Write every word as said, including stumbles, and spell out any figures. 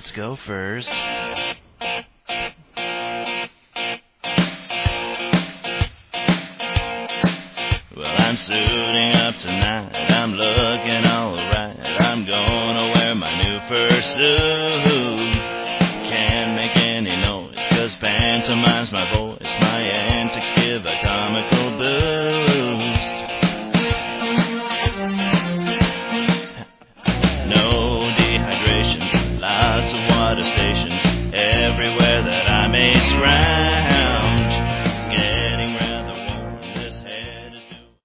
Let's go first. Well, I'm suiting up tonight. I'm looking all right. I'm gonna wear my new fur suit.